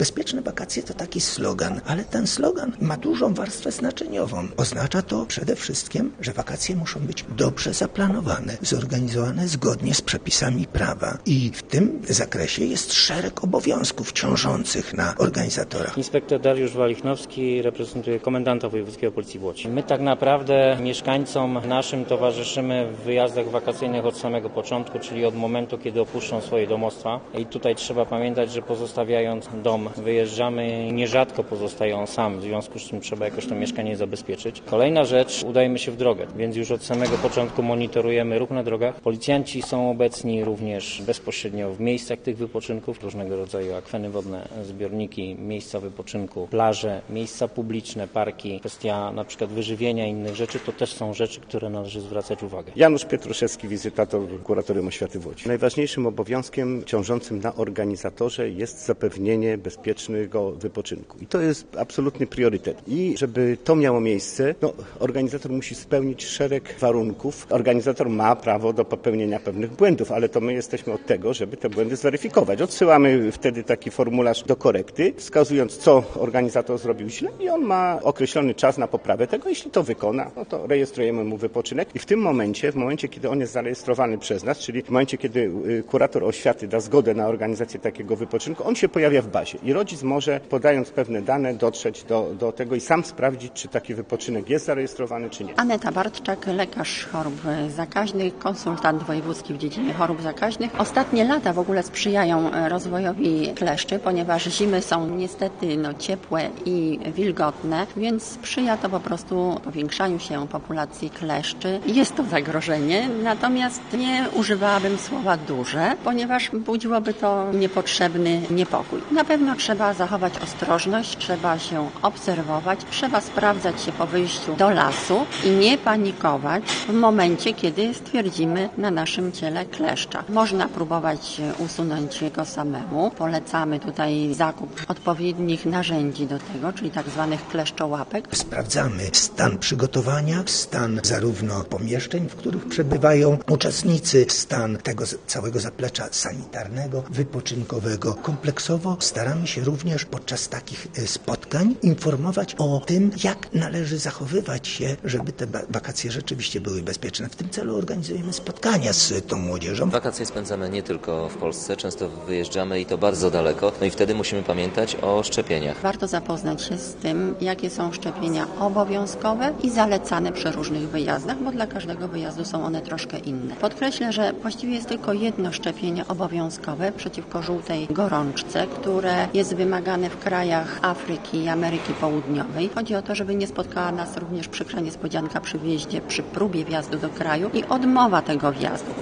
Bezpieczne wakacje to taki slogan, ale ten slogan ma dużą warstwę znaczeniową. Oznacza to przede wszystkim, że wakacje muszą być dobrze zaplanowane, zorganizowane zgodnie z przepisami prawa. I w tym zakresie jest szereg obowiązków ciążących na organizatorach. Inspektor Dariusz Walichnowski reprezentuje komendanta wojewódzkiego Policji w Łodzi. My tak naprawdę mieszkańcom naszym towarzyszymy w wyjazdach wakacyjnych od samego początku, czyli od momentu, kiedy opuszczą swoje domostwa. I tutaj trzeba pamiętać, że pozostawiając dom, wyjeżdżamy i nierzadko pozostają sam, w związku z czym trzeba jakoś to mieszkanie zabezpieczyć. Kolejna rzecz, udajemy się w drogę, więc już od samego początku monitorujemy ruch na drogach. Policjanci są obecni również bezpośrednio w miejscach tych wypoczynków, różnego rodzaju akweny wodne, zbiorniki, miejsca wypoczynku, plaże, miejsca publiczne, parki. Kwestia na przykład wyżywienia i innych rzeczy, to też są rzeczy, które należy zwracać uwagę. Janusz Pietruszewski, wizytator Kuratorium Oświaty w Łodzi. Najważniejszym obowiązkiem ciążącym na organizatorze jest zapewnienie bezpiecznego wypoczynku. I to jest absolutny priorytet. I żeby to miało miejsce, organizator musi spełnić szereg warunków. Organizator ma prawo do popełnienia pewnych błędów, ale to my jesteśmy od tego, żeby te błędy zweryfikować. Odsyłamy wtedy taki formularz do korekty, wskazując, co organizator zrobił źle i on ma określony czas na poprawę tego. Jeśli to wykona, to rejestrujemy mu wypoczynek i w tym momencie, kiedy on jest zarejestrowany przez nas, czyli w momencie, kiedy kurator oświaty da zgodę na organizację takiego wypoczynku, on się pojawia w bazie i rodzic może, podając pewne dane, dotrzeć do tego i sam sprawdzić, czy taki wypoczynek jest zarejestrowany, czy nie. Aneta Bartczak, lekarz chorób zakaźnych, konsultant wojewódzki w dziedzinie chorób zakaźnych. Ostatnie lata w ogóle sprzyjają rozwojowi kleszczy, ponieważ zimy są niestety ciepłe i wilgotne, więc sprzyja to po prostu powiększaniu się populacji kleszczy. Jest to zagrożenie, natomiast nie używałabym słowa duże, ponieważ budziłoby to niepotrzebny niepokój. Na pewno trzeba zachować ostrożność, trzeba się obserwować, trzeba sprawdzać się po wyjściu do lasu i nie panikować w momencie, kiedy stwierdzimy na naszym ciele kleszcza. Można próbować usunąć go samemu. Polecamy tutaj zakup odpowiednich narzędzi do tego, czyli tak zwanych kleszczołapek. Sprawdzamy stan przygotowania, stan zarówno pomieszczeń, w których przebywają uczestnicy, stan tego całego zaplecza sanitarnego, wypoczynkowego. Kompleksowo staramy się również podczas takich spotkań informować o tym, jak należy zachowywać się, żeby te wakacje rzeczywiście były bezpieczne. W tym celu organizujemy spotkania z tą młodzieżą. Wakacje spędzamy nie tylko w Polsce, często wyjeżdżamy i to bardzo daleko, i wtedy musimy pamiętać o szczepieniach. Warto zapoznać się z tym, jakie są szczepienia obowiązkowe i zalecane przy różnych wyjazdach, bo dla każdego wyjazdu są one troszkę inne. Podkreślę, że właściwie jest tylko jedno szczepienie obowiązkowe przeciwko żółtej gorączce, które jest wymagane w krajach Afryki i Ameryki Południowej. Chodzi o to, żeby nie spotkała nas również przykra niespodzianka przy wjeździe, przy próbie wjazdu do kraju i odmowa tego wjazdu.